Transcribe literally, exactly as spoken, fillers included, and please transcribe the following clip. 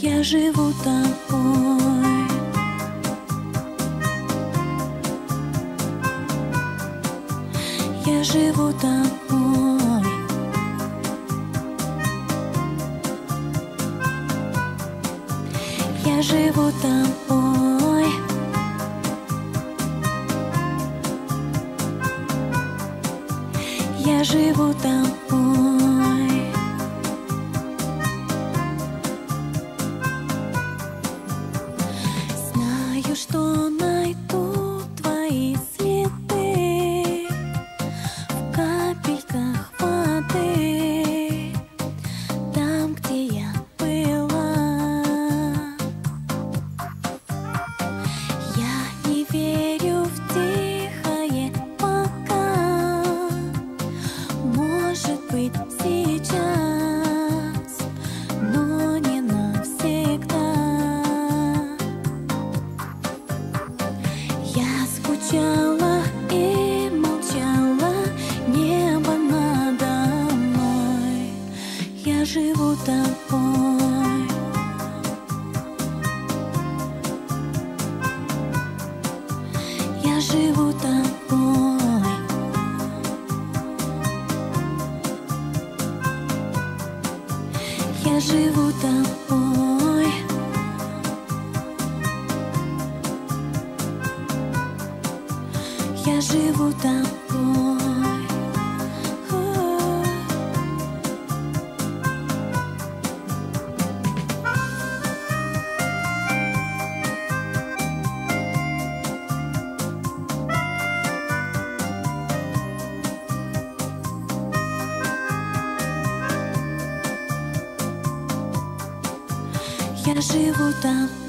Я живу тобой. Я живу тобой. Я живу тобой. Я живу тобой. Знаю, что найду твои следы в капельках воды, там, где я была. Я не верю в тихое пока. Может быть, сейчас, но не навсегда. Я скучала и молчала, небо надо мной. Я живу тобой. Я живу тобой. Я живу тобой. Я живу тобой. Я живу тобой.